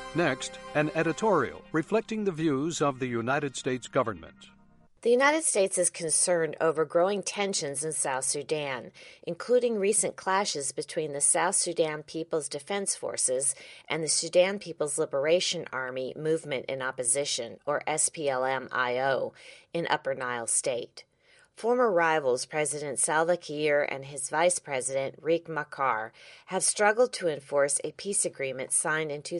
Next, an editorial reflecting the views of the United States government. The United States is concerned over growing tensions in South Sudan, including recent clashes between the South Sudan People's Defense Forces and the Sudan People's Liberation Army Movement in Opposition, or SPLM-IO, in Upper Nile State. Former rivals President Salva Kiir and his Vice President Riek Machar have struggled to enforce a peace agreement signed in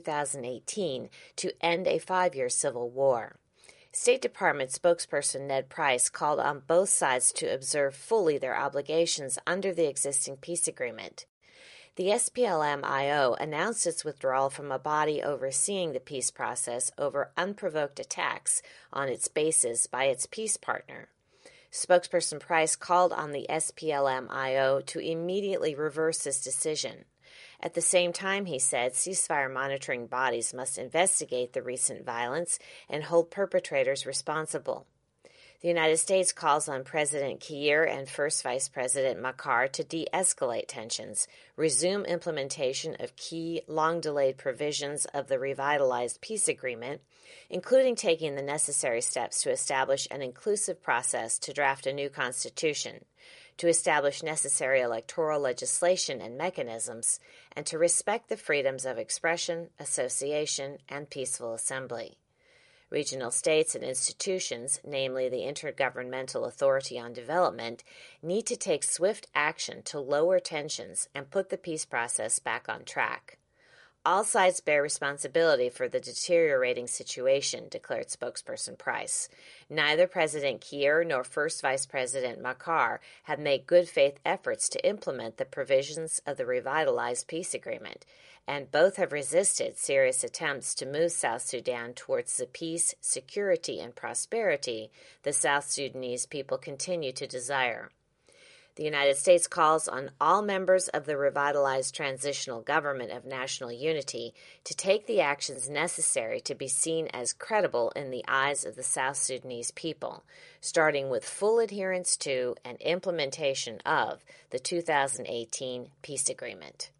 2018 to end a 5-year civil war. State Department spokesperson Ned Price called on both sides to observe fully their obligations under the existing peace agreement. The SPLM-IO announced its withdrawal from a body overseeing the peace process over unprovoked attacks on its bases by its peace partner. Spokesperson Price called on the SPLM-IO to immediately reverse this decision. At the same time, he said, ceasefire monitoring bodies must investigate the recent violence and hold perpetrators responsible. The United States calls on President Kiir and First Vice President Machar to de-escalate tensions, resume implementation of key, long-delayed provisions of the revitalized peace agreement, including taking the necessary steps to establish an inclusive process to draft a new constitution, to establish necessary electoral legislation and mechanisms, and to respect the freedoms of expression, association, and peaceful assembly. Regional states and institutions, namely the Intergovernmental Authority on Development, need to take swift action to lower tensions and put the peace process back on track. All sides bear responsibility for the deteriorating situation, declared spokesperson Price. Neither President Kiir nor First Vice President Machar have made good faith efforts to implement the provisions of the revitalized peace agreement, and both have resisted serious attempts to move South Sudan towards the peace, security, and prosperity the South Sudanese people continue to desire. The United States calls on all members of the revitalized transitional government of national unity to take the actions necessary to be seen as credible in the eyes of the South Sudanese people, starting with full adherence to and implementation of the 2018 peace agreement.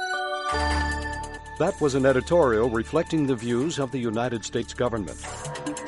That was an editorial reflecting the views of the United States government.